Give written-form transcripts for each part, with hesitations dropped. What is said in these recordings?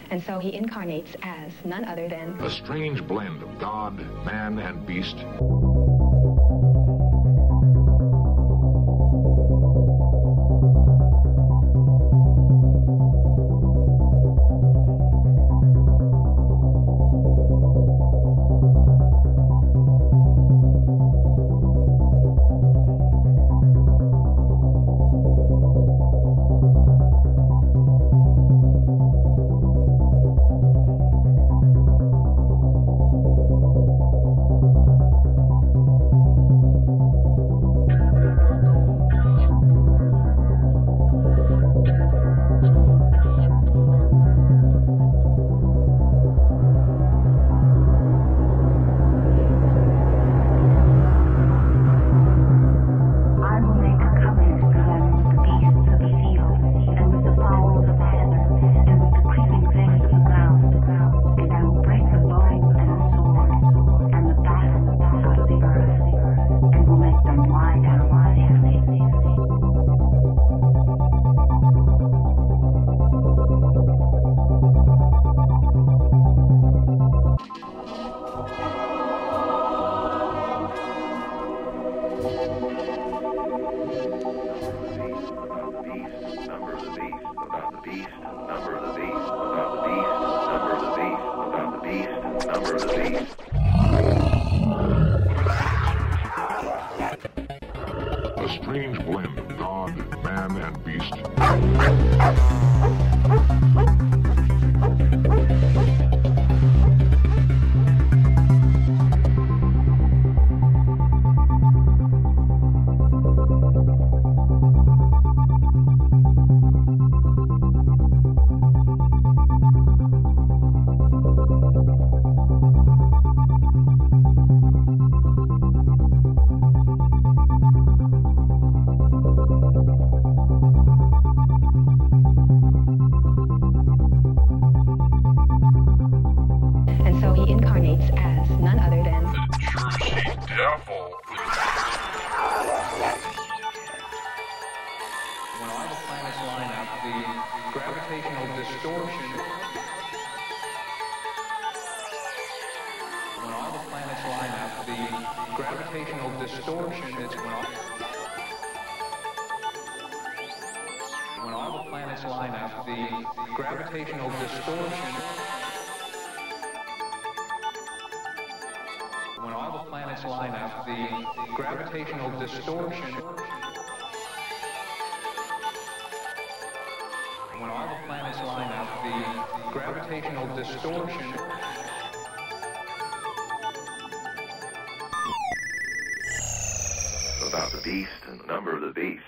And so he incarnates as none other than a strange blend of God, man, and beast. A strange blend of God, man, and beast. About the beast and the number of the beast.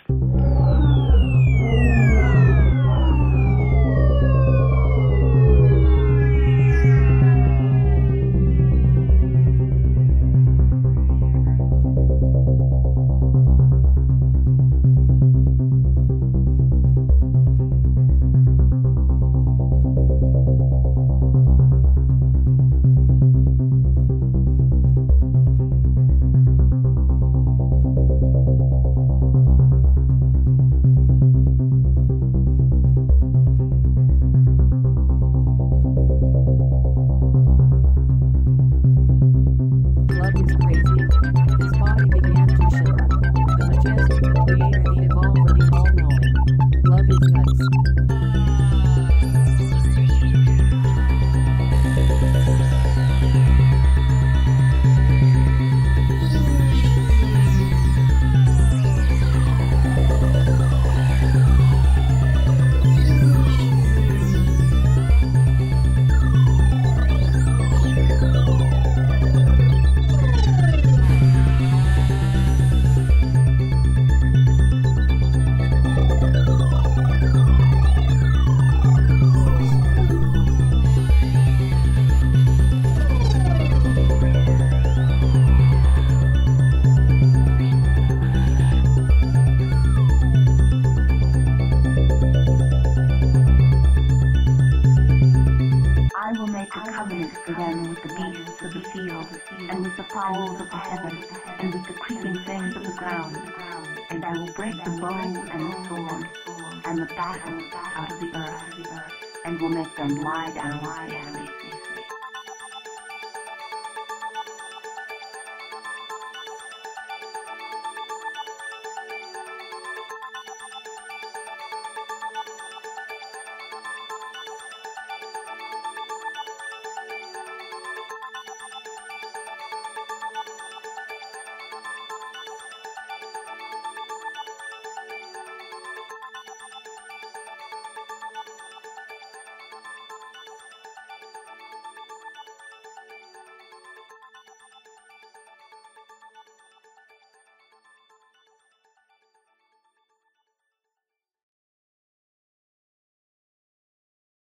And with the fowls of the heaven, and with the creeping things of the ground, and I will break the bow and the sword, and the battle out of the earth. and will make them lie down safely.